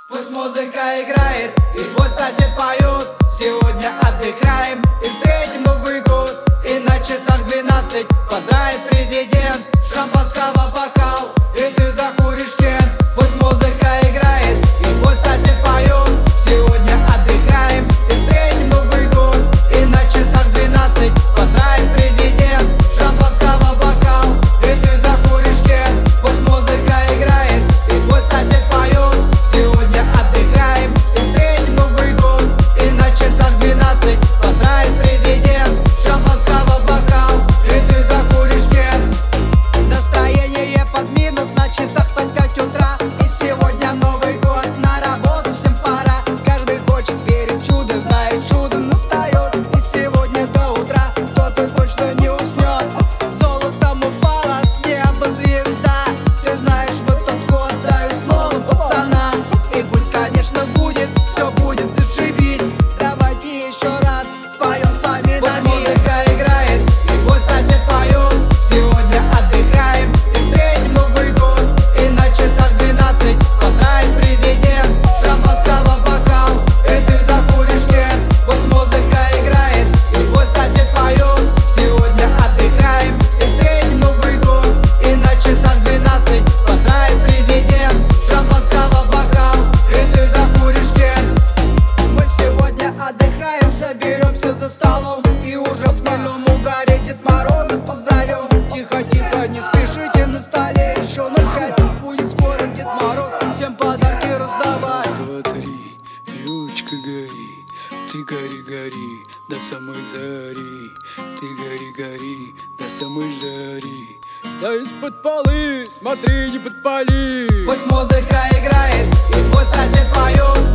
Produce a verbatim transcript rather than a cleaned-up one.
Пусть музыка играет и твой сосед поет. Сегодня отдыхаем и встретим Новый год. И на часах двенадцать поздравит президент. Шампанского бокал и ты закуришь кен. Пусть музыка играет и твой сосед поет. Сегодня отдыхаем и встретим Новый год. И на часах двенадцать поздравит президент. Шампанского бокал и ты закуришь кен. Пусть музыка играет и твой сосед поет. Сегодня отдыхаем и встретим Новый год. И на часах двенадцать поздравит президент. Шампанского бокал и ты закуришь кен. Настроение под минус, на часах под пять утра. И сегодня Новый год, на работу всем пора. Каждый хочет верить в чудо, знает, чудо настает. И сегодня до утра кто-то точно не уснет. Золотом упала с неба звезда. Ты знаешь, в этот год даю снова пацана. И пусть, конечно, будет, все будет зашибись. Давайте еще раз споем с вами на миг. Музыка играет и твой сосед поет. Сегодня отдыхаем и встретим Новый год. И на часах двенадцать поздравит президент. Шампанского бокал и ты закуришь кен. Пусть музыка играет и твой сосед поет. Сегодня отдыхаем и встретим Новый год. И на часах двенадцать поздравит президент. Шампанского бокал и ты закуришь кен. Мы сегодня отдыхаем, соберемся за столом. И уже в хмельном угаре Дед Морозов позовем. Тихо, тихо, не спешите, на столе еще на пять. Будет скоро Дед Мороз всем подарки раздавать. Два, три, елочка гори, ты гори, гори до самой зари. Ты гори, гори до самой зари. Да из-под полы, смотри, не подпали. Пусть музыка играет и твой сосед поет.